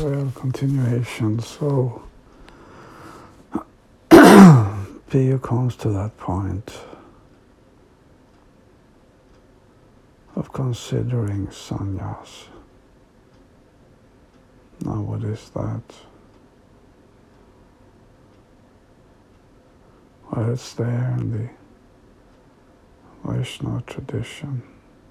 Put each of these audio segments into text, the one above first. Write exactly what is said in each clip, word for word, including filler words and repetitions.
real continuation. So Pio comes to that point of considering sannyas. Now, what is that? Well, it's there in the Vaishnava tradition.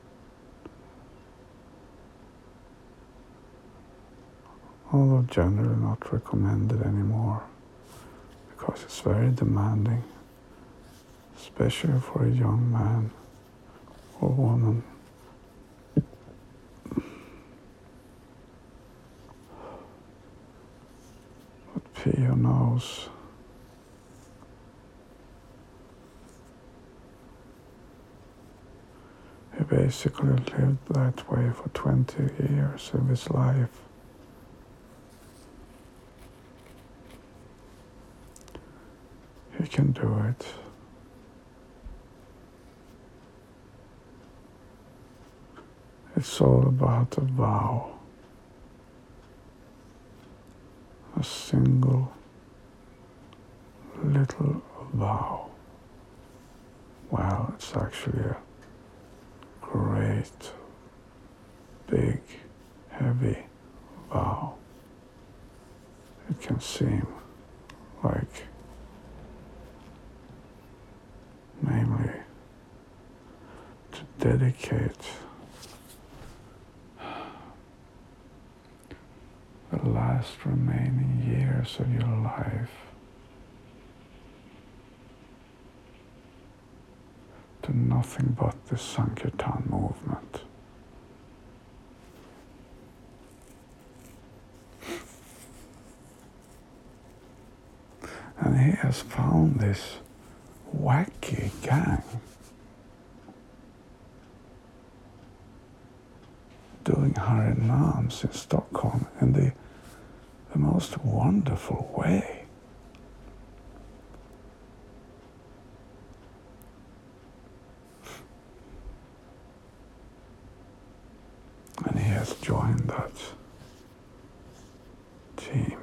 Although generally not recommended anymore, because it's very demanding, especially for a young man or woman. But Pio knows he basically lived that way for twenty years of his life. He can do it. It's all about a vow. A single little vow. Well, it's actually a great, big, heavy vow. It can seem like mainly to dedicate the last remaining years of your life to nothing but the Sankirtan movement. And he has found this wacky gang doing Harinams in Stockholm in the, the most wonderful way. And he has joined that team.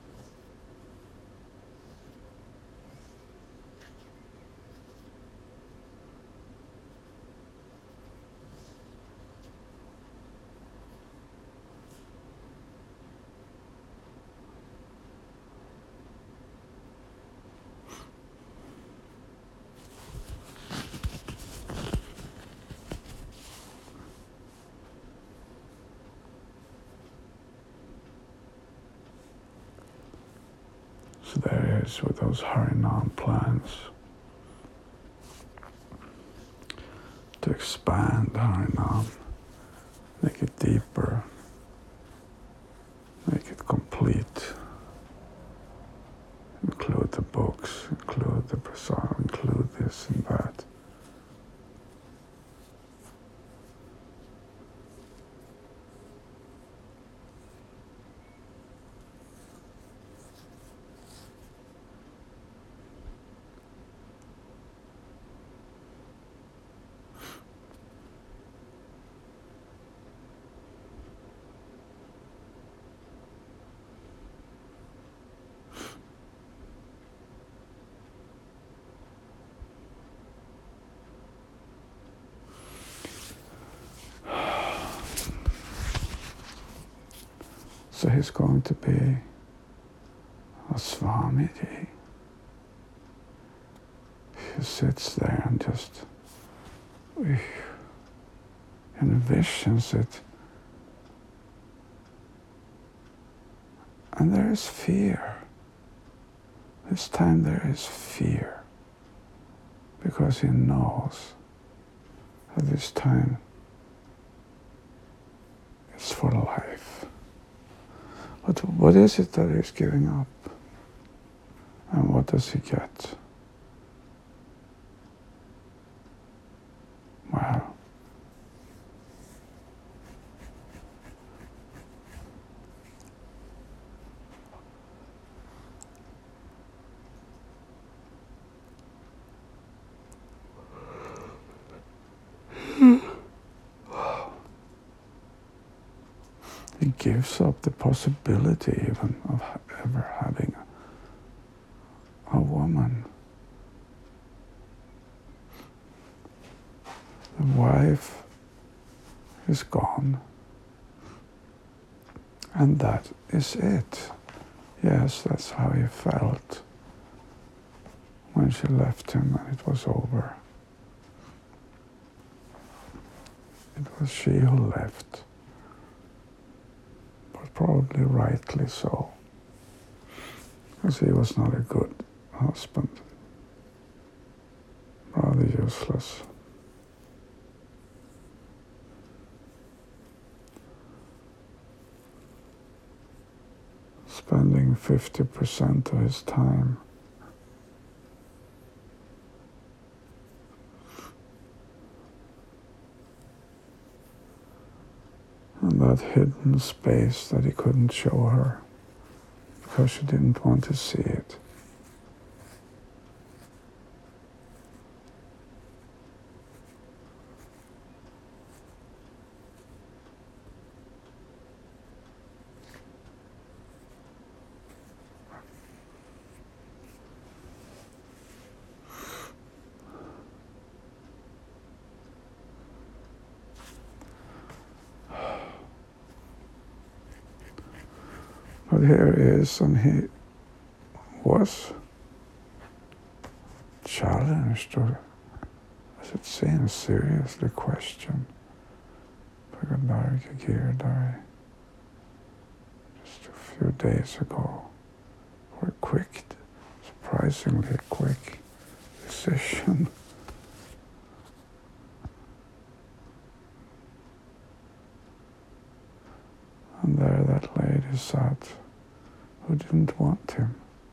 So there he is with those Harinam plans to expand Harinam, make it deeper, make it complete, include the books, include the prasad, include this and that. So he's going to be a Swamiji who sits there and just envisions it. And there is fear. This time there is fear. Because he knows that this time it's for life. But what is it that he's giving up? And what does he get? Well, he gives up the possibility even of ever having a, a woman. The wife is gone, and that is it. Yes, that's how he felt when she left him and it was over. It was she who left, but probably rightly so, because he was not a good husband, rather useless. Spending fifty percent of his time in that hidden space that he couldn't show her because she didn't want to see it. But here he is, and he was challenged, or as it seems, seriously questioned. Pagandarika Giridhari, just a few days ago, for a quick, surprisingly quick decision. And there that lady sat who didn't want him.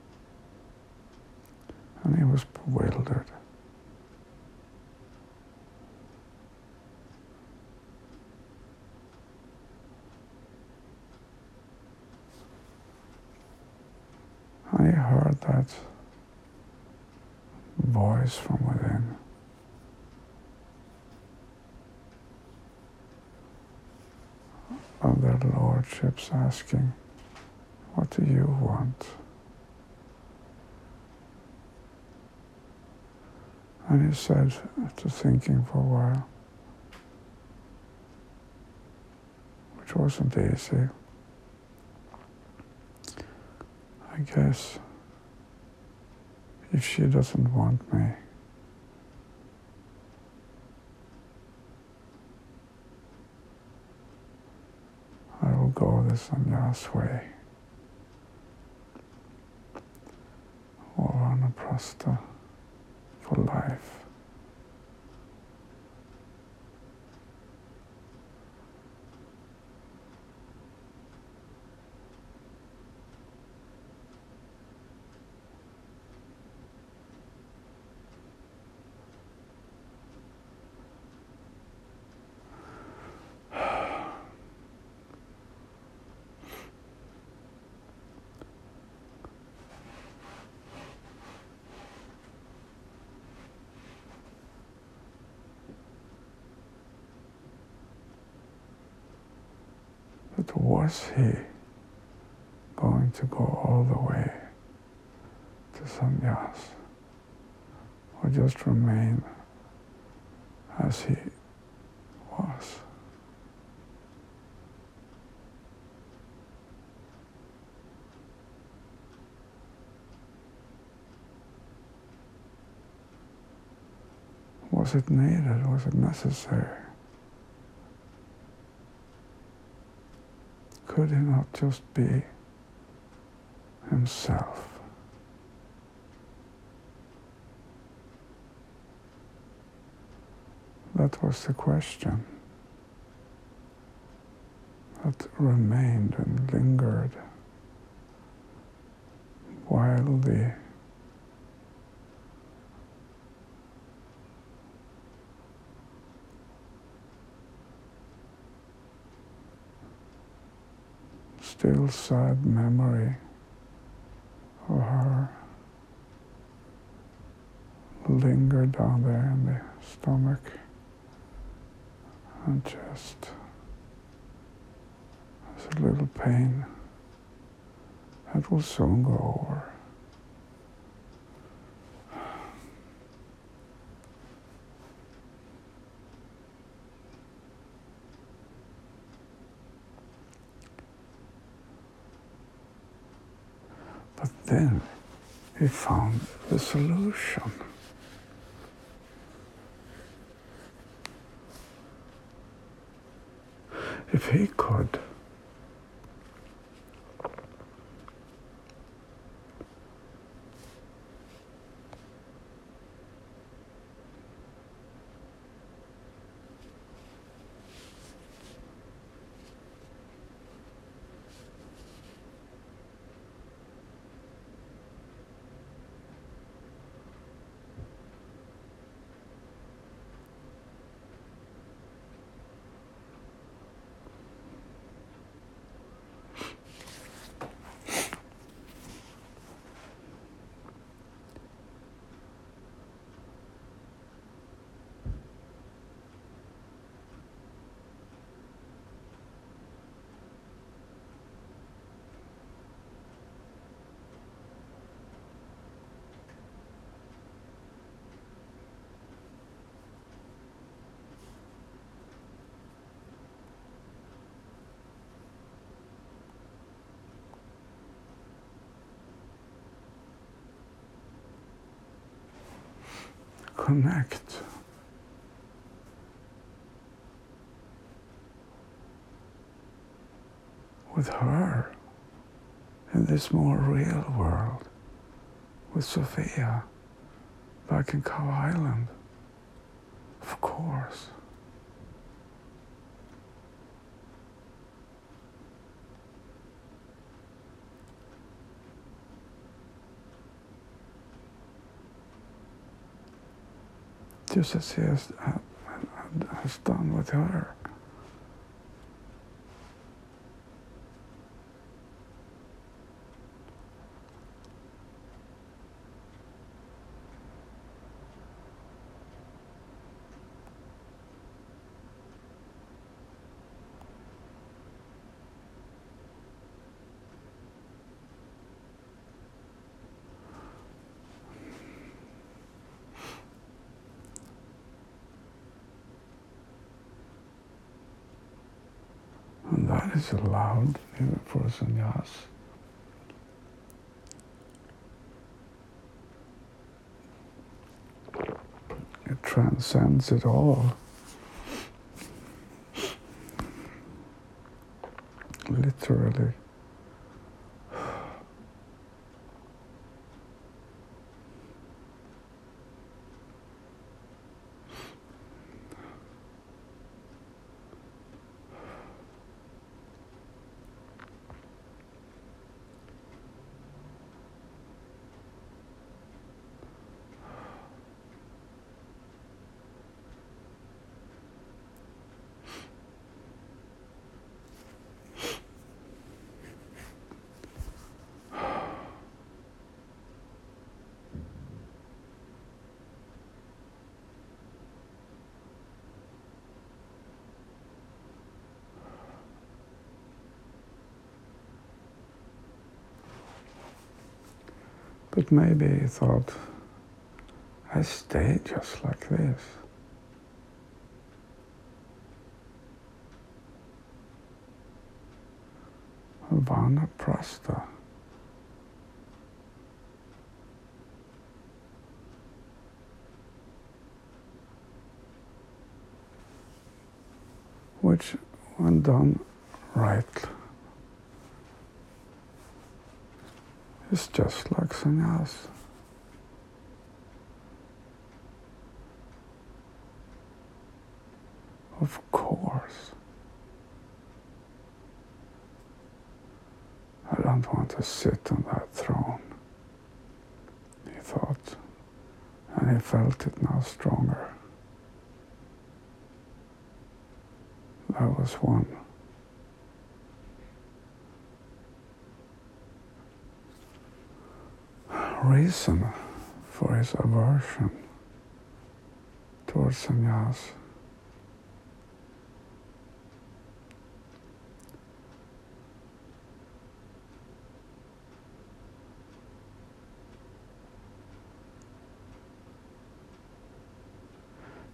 And he was bewildered. And he heard that voice from within. Of their lordships asking, what do you want? And he said, after thinking for a while, which wasn't easy, I guess if she doesn't want me, I will go the sannyas way, or vanaprastha for life. But was he going to go all the way to sannyas, or just remain as he was? Was it needed? Was it necessary? Could he not just be himself? That was the question that remained and lingered while the still sad memory of her lingered down there in the stomach and chest as a little pain. That will soon go over. But then he found the solution. If he could connect with her in this more real world, with Sophia back in Cow Island, of course. Just as he has, has done with her. And that is allowed even for sannyas. It transcends it all. Literally. But maybe he thought, I stayed just like this. Vanaprastha. Which, when done right, is just like sannyas. Of course. I don't want to sit on that throne, he thought, and he felt it now stronger. That was one reason for his aversion towards sannyas.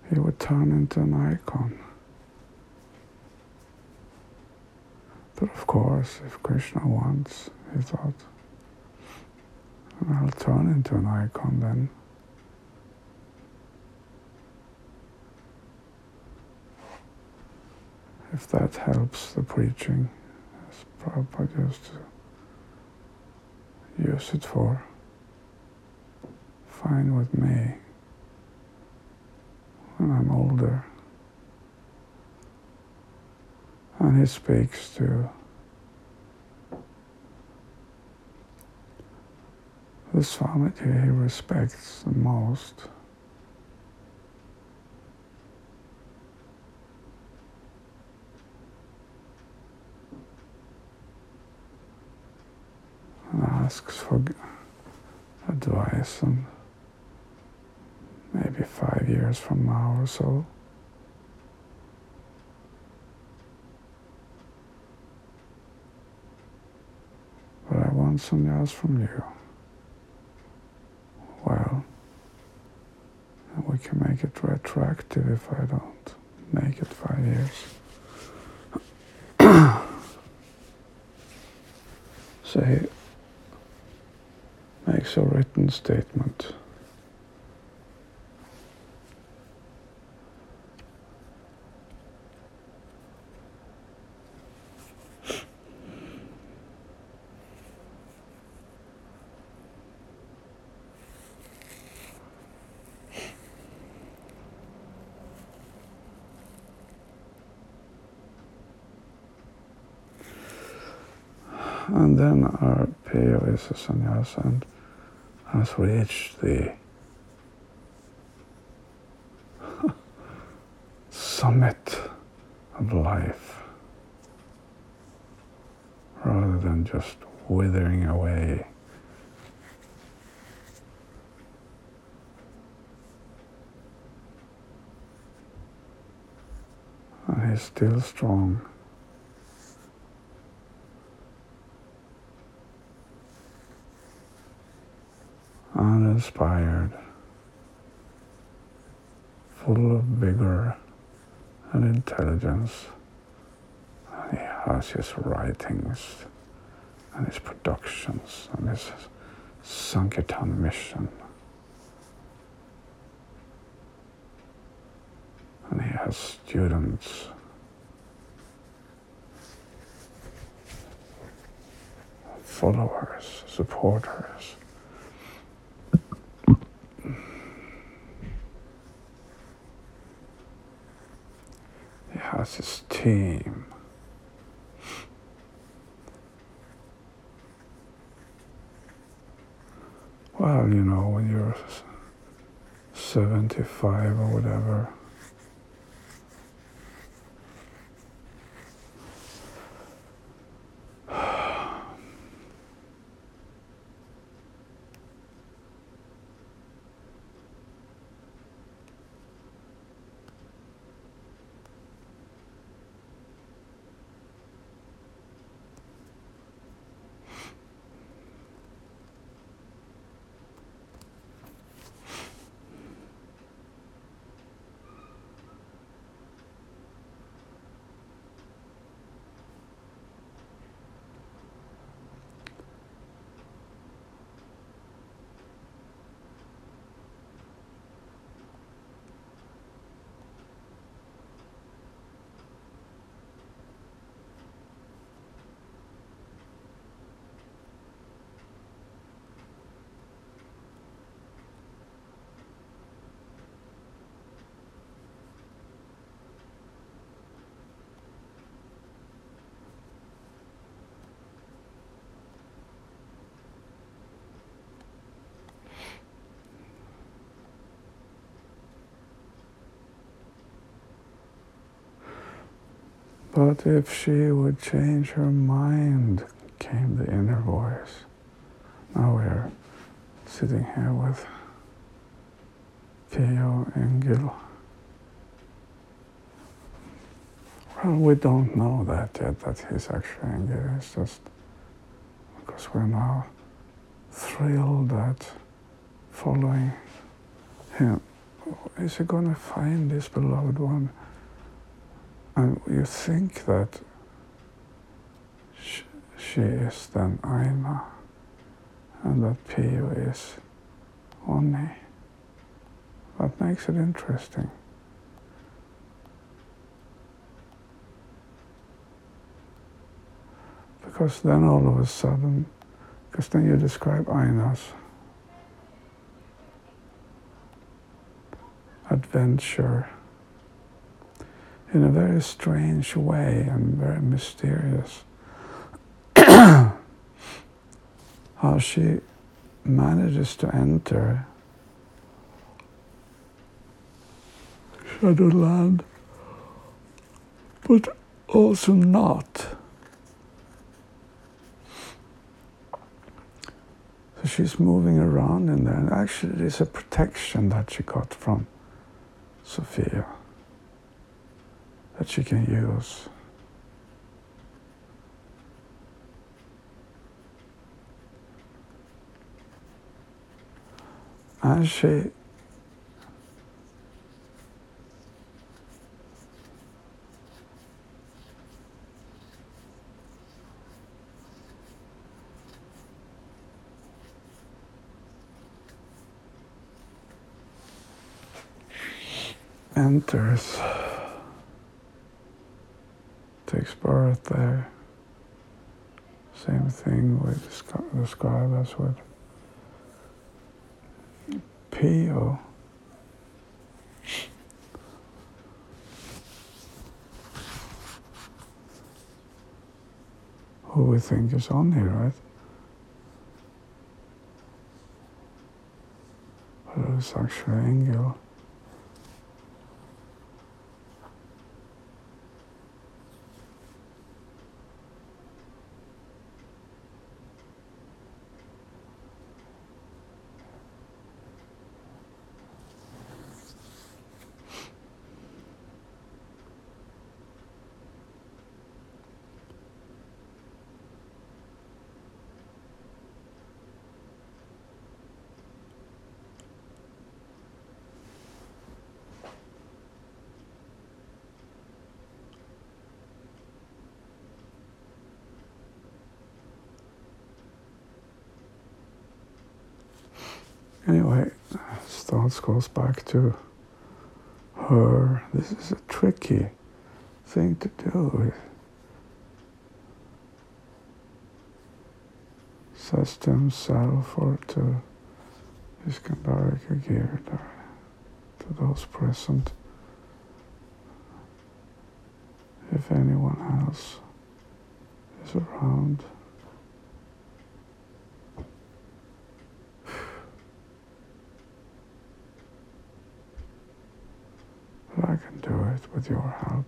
he would turn into an icon. But of course, if Krishna wants, he thought, I'll turn into an icon then. If that helps the preaching, as Prabhupada used to use it for, fine with me. When I'm older. And he speaks to the Swamiji he respects the most. And asks for advice, and maybe five years from now or so, but I want sannyas from you. Well, we can make it retroactive if I don't make it five years. So he makes a written statement. And then our Peyo is a sannyasa and has reached the summit of life, rather than just withering away. And he's still strong. Uninspired, full of vigor and intelligence. And he has his writings and his productions and his Sankirtan mission. And he has students. Followers, supporters. He has his team. Well, you know, when you're seventy-five or whatever, but if she would change her mind, came the inner voice. Now we're sitting here with Peyo Engil. Well, we don't know that yet, that he's actually Engil. It's just because we're now thrilled at following him, is he going to find this beloved one? And you think that she, she is then Aina, and that Pio is Onni. That makes it interesting. Because then all of a sudden, because then you describe Aina's adventure in a very strange way and very mysterious. How she manages to enter Shadowland, but also not. So she's moving around in there, and actually it is a protection that she got from Sophia that she can use. And she enters, takes birth there. Same thing we describe as with Pio. Who we think is on here, right? But it's actually Engel. Anyway, thoughts goes back to her. This is a tricky thing to do. Says to himself or to Iskandarika geared to those present. If anyone else is around. But I can do it with your help.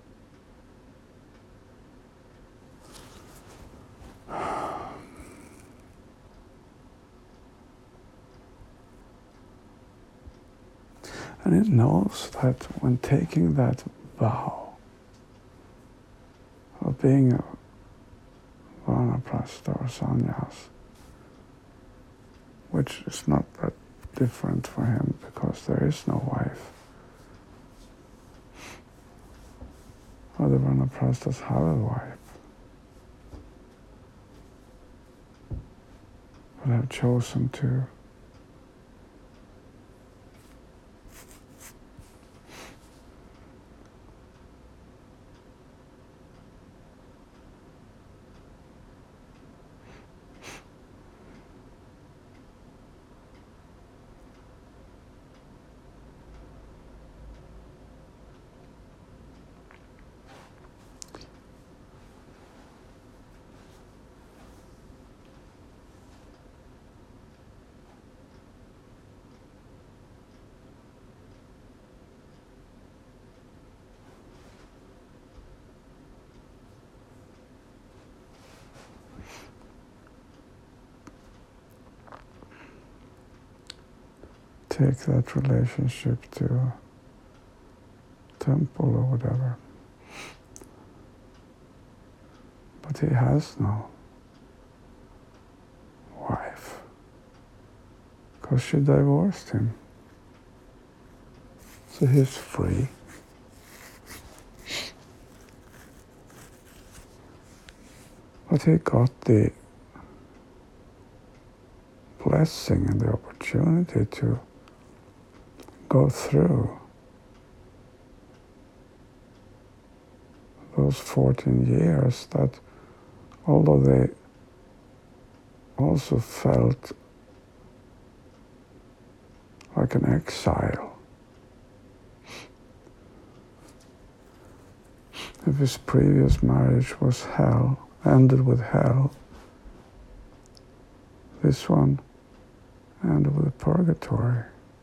And it knows that when taking that vow of being a Vanaprastha or sannyas, which is not that different for him because there is no wife. Other Vanaprasthas have a wife, but have chosen to take that relationship to a temple or whatever. But he has no wife because she divorced him. So he's free. But he got the blessing and the opportunity to go through those fourteen years that, although they also felt like an exile, if his previous marriage was hell, ended with hell, this one ended with purgatory.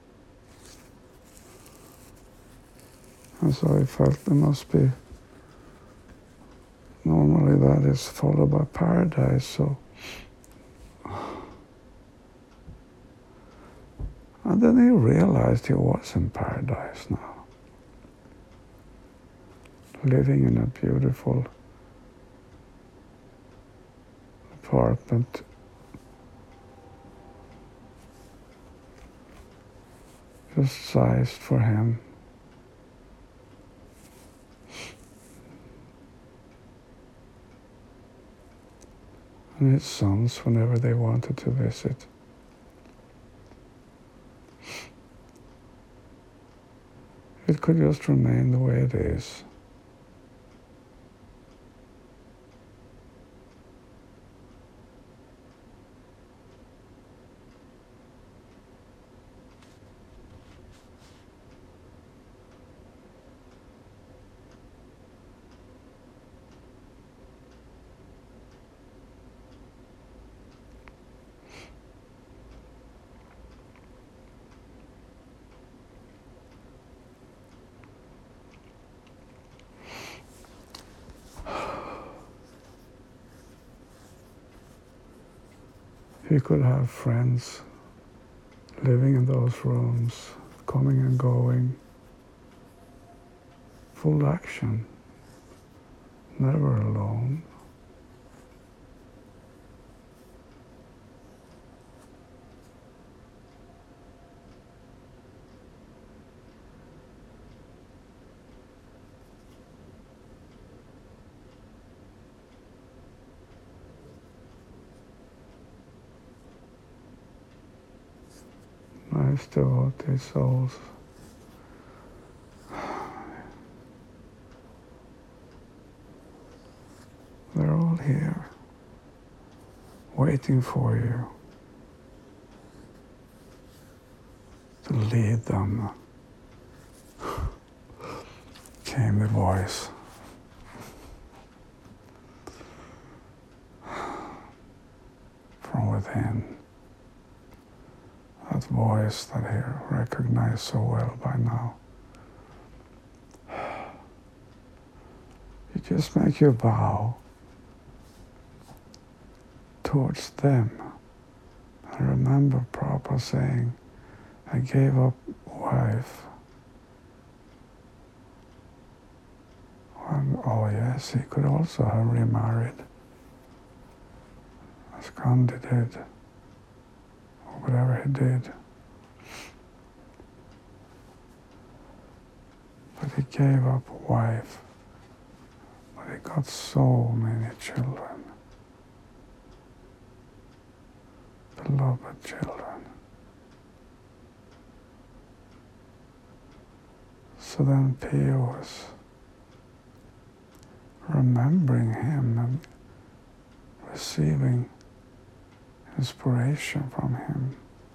And so he felt there must be, normally that is followed by paradise, so. And then he realized he was in paradise now, living in a beautiful apartment, just sized for him. And his sons, whenever they wanted to visit. It could just remain the way it is. He could have friends living in those rooms, coming and going, full action, never alone. Nice devotee souls. They're all here, waiting for you to lead them. Came the voice. From within. That voice that he recognized so well by now. You just make your bow towards them. And remember Prabhupada saying, I gave up wife. And oh yes, he could also have remarried, as Gandhi did. Whatever he did. But he gave up a wife. But he got so many children. Beloved children. So then Pio was remembering him and receiving inspiration from him.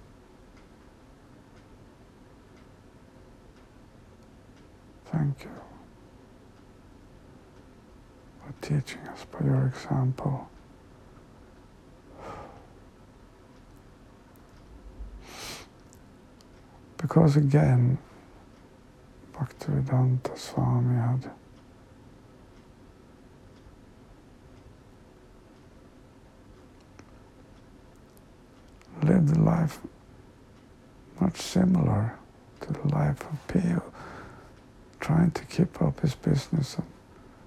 Thank you for teaching us by your example. Because again, Bhaktivedanta Swami had lived a life much similar to the life of Pio, trying to keep up his business and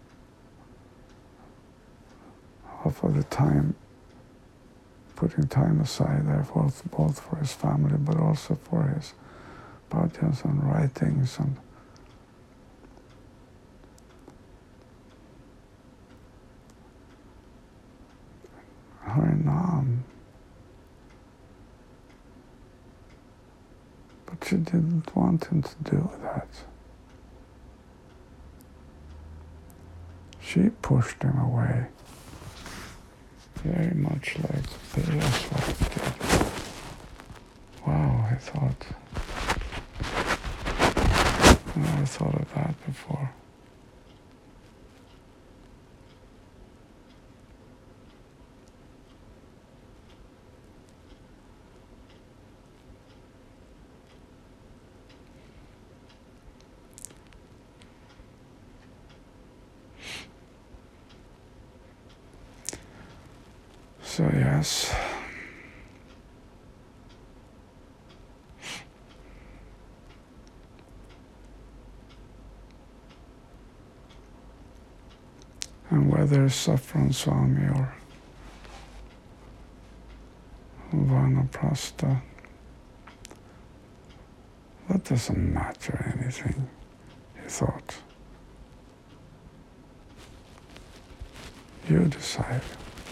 half of the time putting time aside there both, both for his family but also for his bhajans and writings and Harinam. But she didn't want him to do that. She pushed him away, very much like Bea's wife did. Wow, I thought, I never thought of that before. So yes, and whether Saffron Swami or Vanaprastha, that doesn't matter anything, he thought. You decide.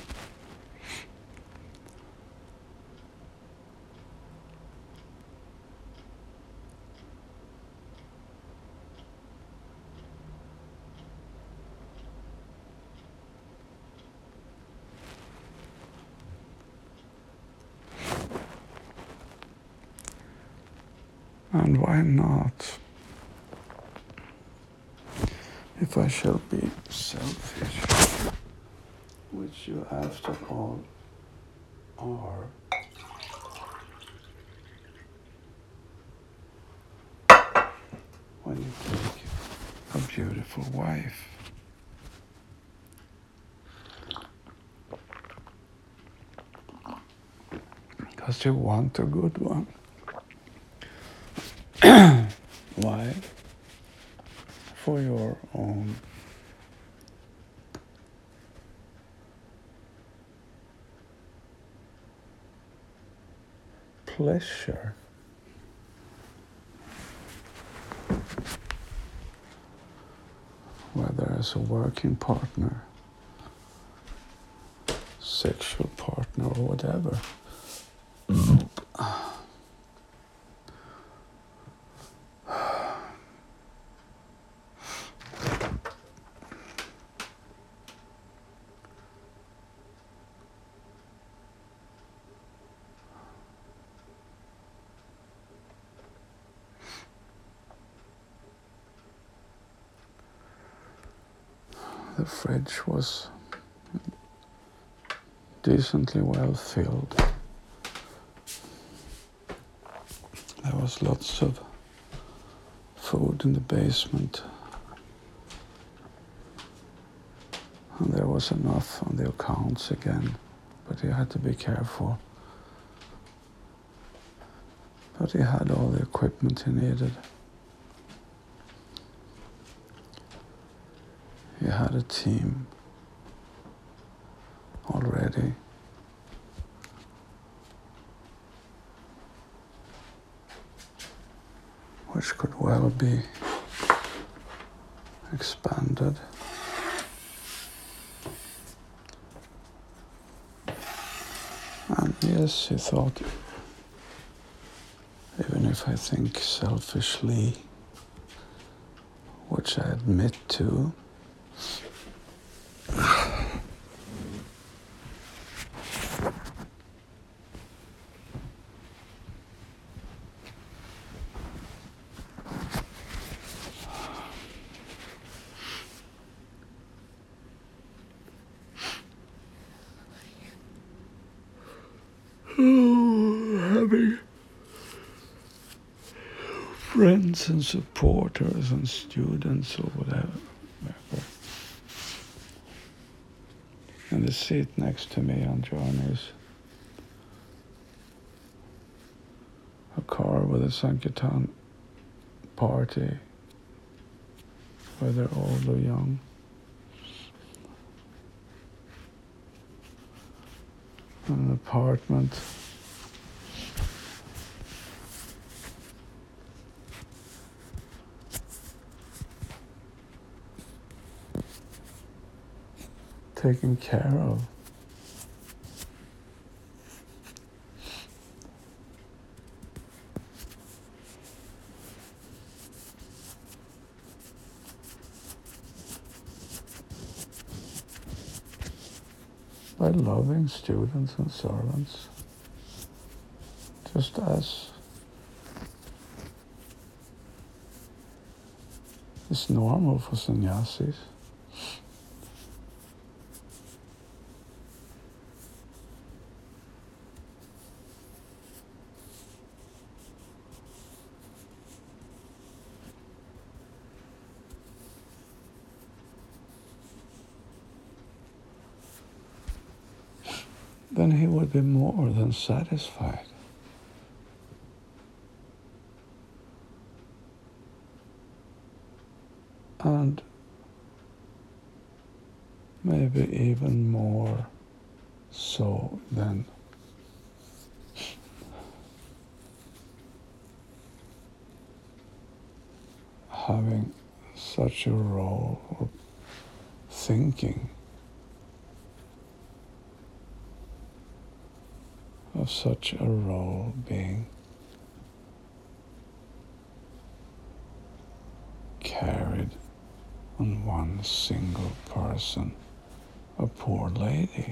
And why not? If I shall be selfish, which you after all are, when you take a beautiful wife, because you want a good one. Why? For your own pleasure. Whether as a working partner, sexual partner, or whatever. The fridge was decently well filled. There was lots of food in the basement, and there was enough on the accounts again, but you had to be careful. But he had all the equipment he needed. He had a team already. Which could well be expanded. And yes, he thought, even if I think selfishly, which I admit to, having friends and supporters and students or whatever. And the seat next to me on journeys, a car with a Sankirtan party, whether old or young. An apartment taken care of. By loving students and servants, just as is normal for sannyasis. Then he would be more than satisfied. And maybe even more so than having such a role or thinking of such a role being carried on one single person, a poor lady.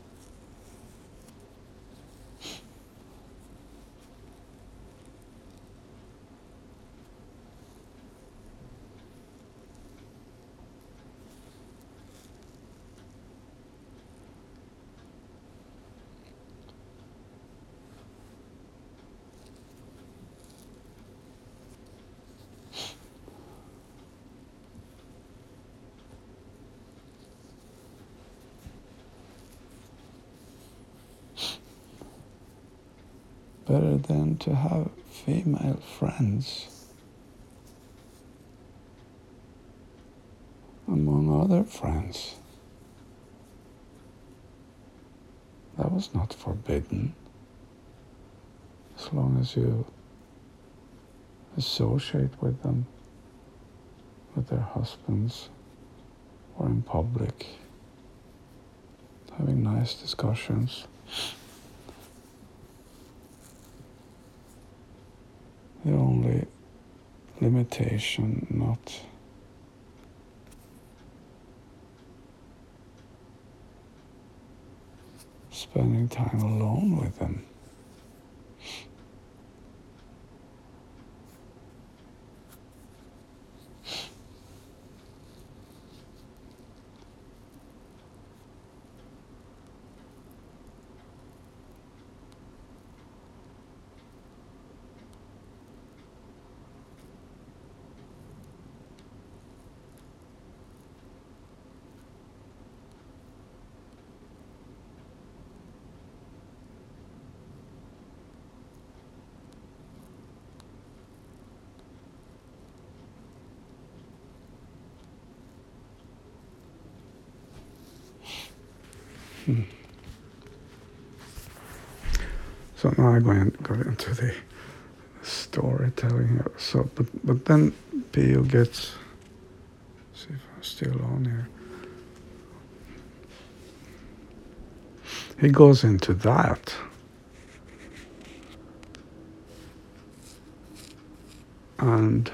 Better than to have female friends among other friends. That was not forbidden, as long as you associate with them, with their husbands, or in public, having nice discussions. The only limitation, not spending time alone with them. Hmm. So now I'm going to go into the storytelling here. So, but but then Pio gets. See if I'm still on here. He goes into that. And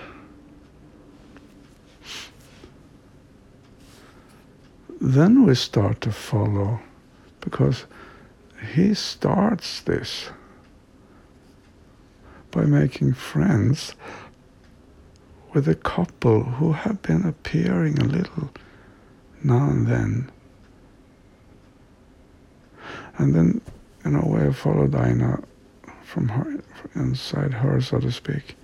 then we start to follow, because he starts this by making friends with a couple who have been appearing a little now and then. And then, in a way, I follow Dinah from her, inside her, so to speak,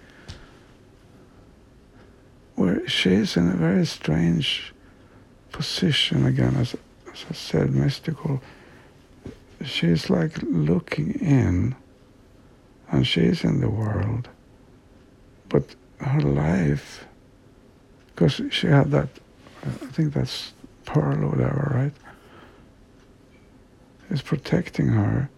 where she's in a very strange position again, as, as I said, mystical. She's like looking in, and she's in the world, but her life, because she had that, I think that's pearl or whatever, right? Is protecting her.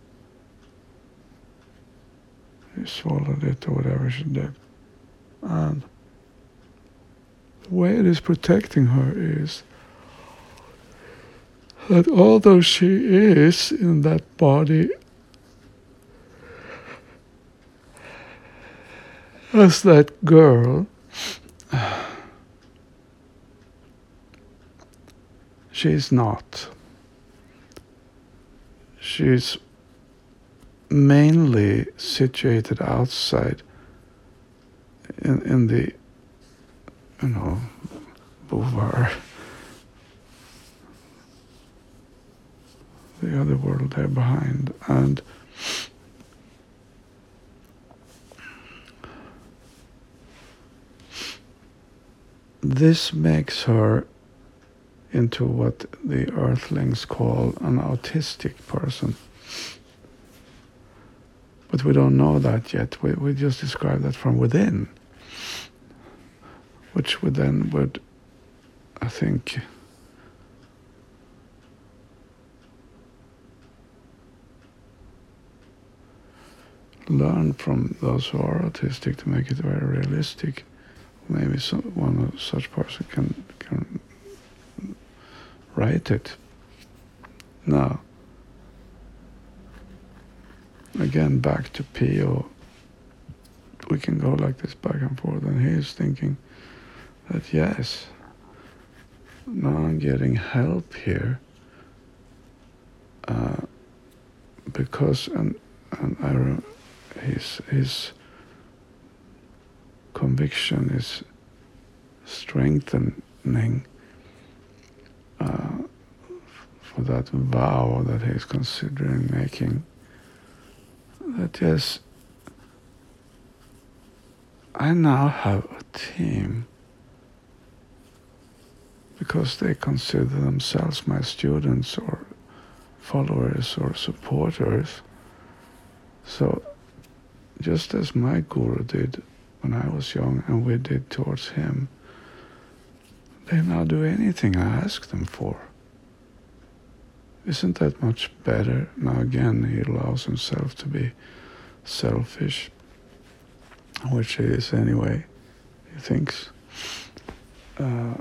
She swallowed it or whatever she did. And the way it is protecting her is That although she is in that body as that girl, she's not. She's mainly situated outside in, in the, you know, Beauvoir, the other world there behind. And this makes her into what the Earthlings call an autistic person. But we don't know that yet. We, we just describe that from within, which would then would, I think, learn from those who are autistic to make it very realistic. Maybe so, one such person can can write it. Now, again, back to Pio. We can go like this back and forth, and he is thinking that yes, now I'm getting help here, uh, because and and I, his his conviction is strengthening uh, for that vow that he's considering making. That yes, I now have a team because they consider themselves my students or followers or supporters. So just as my guru did when I was young and we did towards him, they now do anything I ask them for. Isn't that much better? Now again, he allows himself to be selfish, which he is anyway, he thinks. Uh,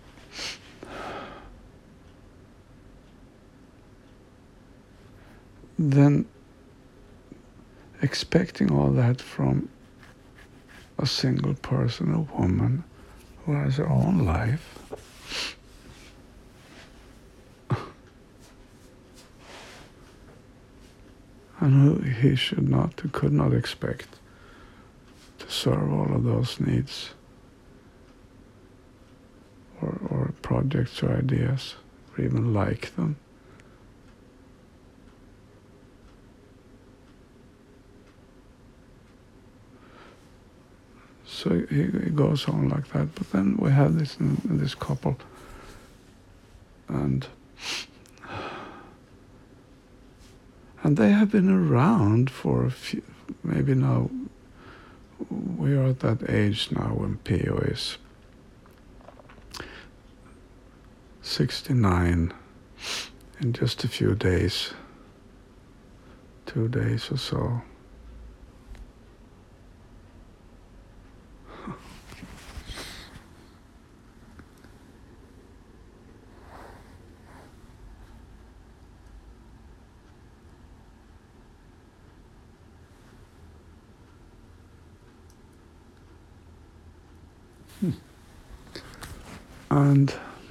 then expecting all that from a single person, a woman, who has her own life, and who he should not, who could not expect to serve all of those needs, or, or projects or ideas, or even like them. So he, he goes on like that, but then we have this this couple, and and they have been around for a few, maybe now, we are at that age now when Pio is sixty-nine in just a few days, two days or so. Hmm. And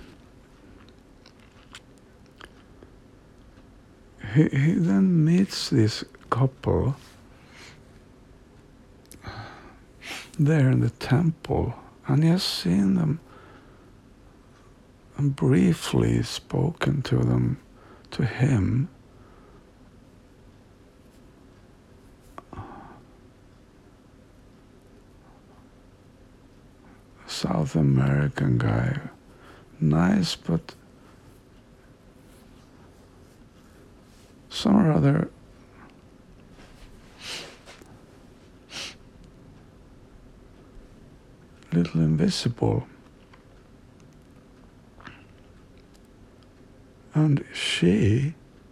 he, he then meets this couple there in the temple, and he has seen them and briefly spoken to them, to him. South American guy, nice, but some or other little invisible. And she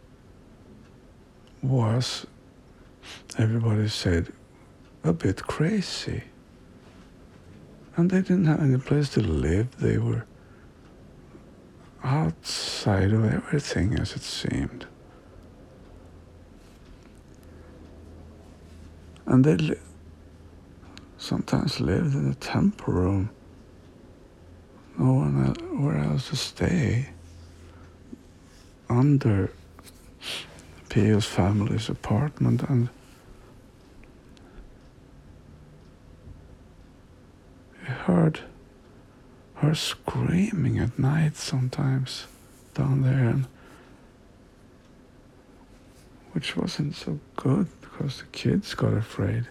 was, everybody said, a bit crazy. And they didn't have any place to live. They were outside of everything as it seemed. And they li- sometimes lived in a temple room, no one else, where else to stay, under Pio's family's apartment. And I heard her screaming at night sometimes down there, and which wasn't so good because the kids got afraid.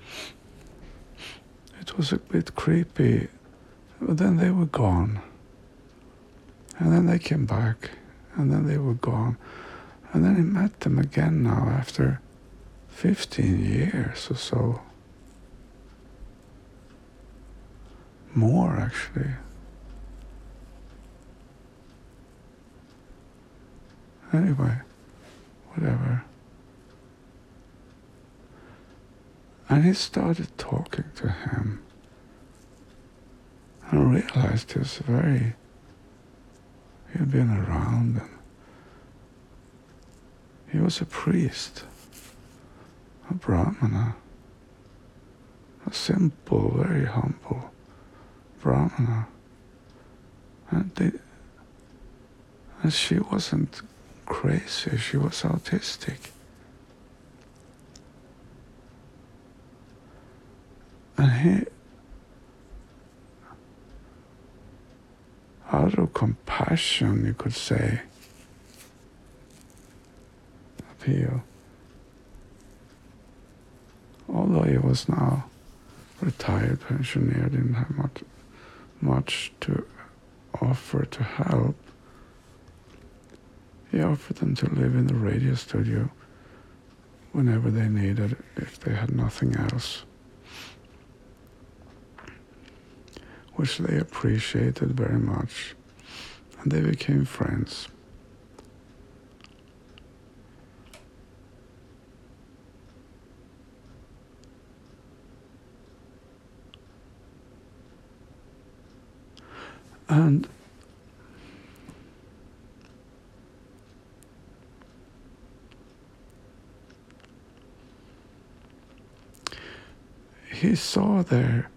It was a bit creepy, but then they were gone. And then they came back, and then they were gone. And then I met them again now after fifteen years or so. More, actually. Anyway, whatever. And he started talking to him and realized he was very, he had been around, and he was a priest, a brahmana, a simple, very humble brahmana. And, they, and she wasn't crazy, she was autistic. And he, out of compassion, you could say, Pio, although he was now retired pensioner, didn't have much, much to offer to help, he offered them to live in the radio studio whenever they needed, if they had nothing else, which they appreciated very much, and they became friends. And he saw their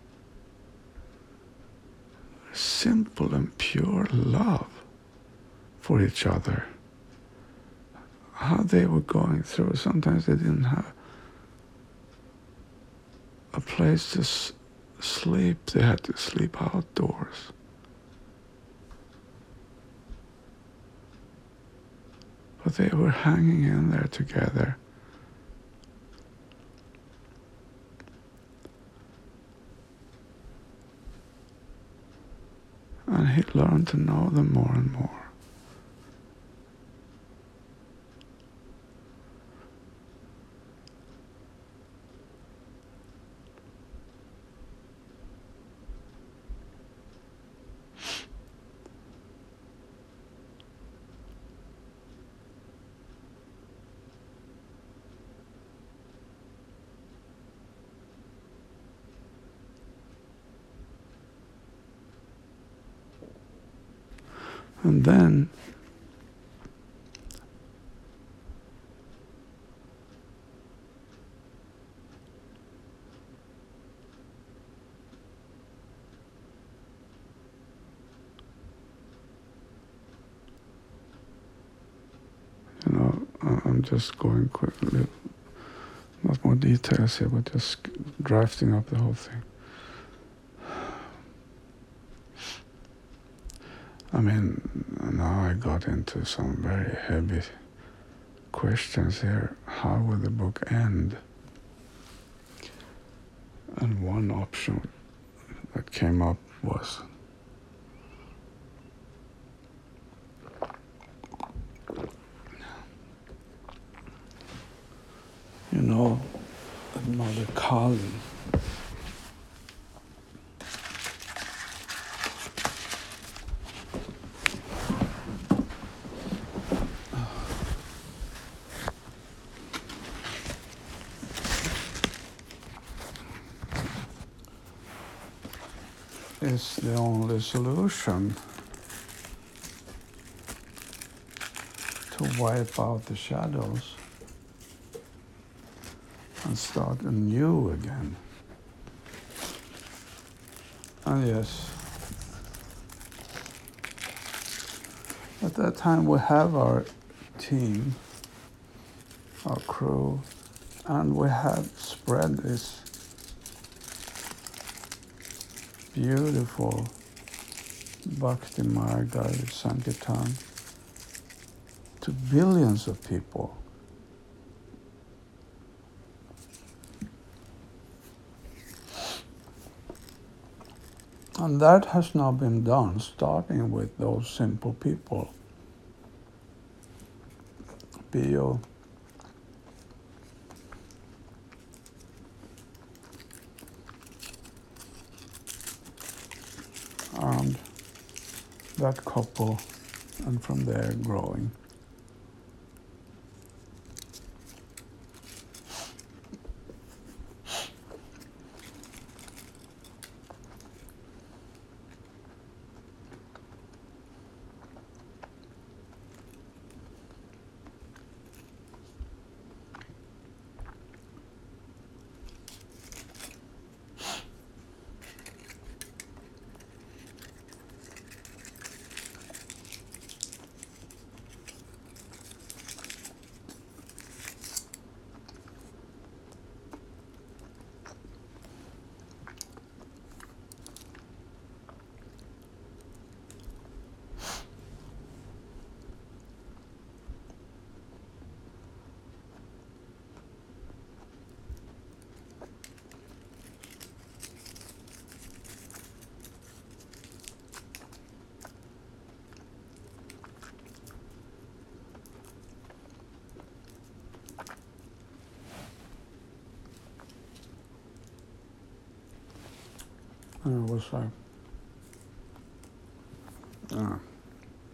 simple and pure love for each other. How they were going through. Sometimes they didn't have a place to s- sleep. They had to sleep outdoors. But they were hanging in there together. And he learned to know them more and more. And then you know, I'm just going quickly, not more details here, but just drafting up the whole thing. I mean, now I got into some very heavy questions here. How will the book end? And one option that came up was, you know, that Mother Kali, is the only solution to wipe out the shadows and start anew again. And yes, at that time we have our team, our crew, and we have spread this beautiful Bhakti Marga Sankirtan to billions of people. And that has now been done, starting with those simple people. Bio, and that couple, and from there growing. And it was like, uh,